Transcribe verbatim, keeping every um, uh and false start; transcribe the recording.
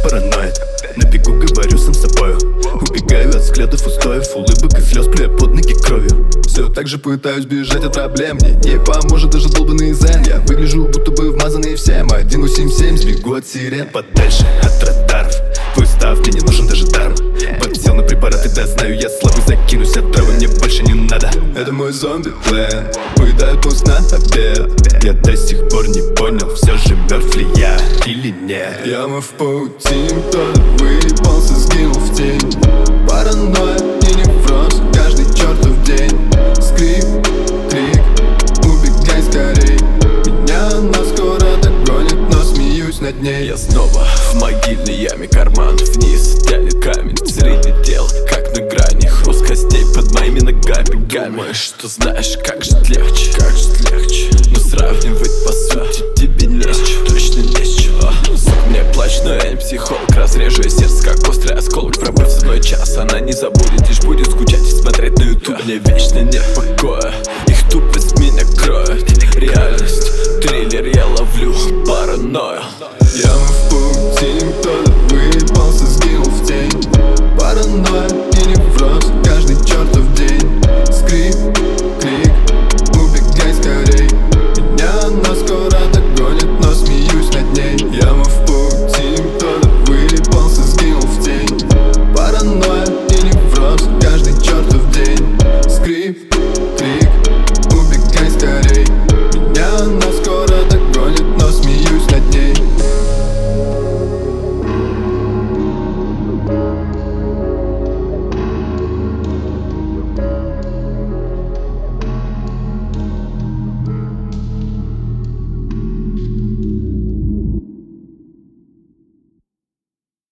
параноид. На бегу говорю сам с собою, убегаю от взглядов устоев, улыбок и слез, плюя под ноги кровью. Все так же пытаюсь бежать от проблем, мне не поможет даже долбанный зен. Я выгляжу будто бы вмазанный всем, один семь семь, сбегу от сирен. Подальше от радаров, твой став мне не нужен даже даром. Подсел на препараты, да знаю я слабый, закинусь от травы, мне больше не надо. Это мой зомби-плен, поедают мозг на обед. Я до сих пор не понял, все же мертв ли я или нет. Яма в паутине, кто-то выебался, сгинул в тень. Паранойя и невроз каждый чертов день. Скрип, крик, убегай скорей. Меня она скоро догонит, но смеюсь над ней. Я снова в могильной яме, карман вниз тянет камень. Среди тел, как на грани, хруст костей под моими ногами. Думаешь, что знаешь, как жить легче, как жить легче. Но сравнивать по сути тебе не с чем, точно не с чем. Сука, мне плачь, но я не психолог. Разрежу я сердце, как острый осколок. Пробыв со мной час, она не забудет, лишь будет скучать и смотреть на ютуб. Мне вечно нет покоя, их тупость меня кроет. Реальность, триллер, я ловлю паранойю. Яма в паутине, кто-то выебался, сгинул в тень. Паранойя и невроз каждый чертов день. Скрип, крик, убегай скорей. Меня она скоро догонит, но смеюсь над ней. Яма в паутине, кто-то выебался, сгинул в тень. Паранойя и невроз каждый чертов день. Скрип, крик,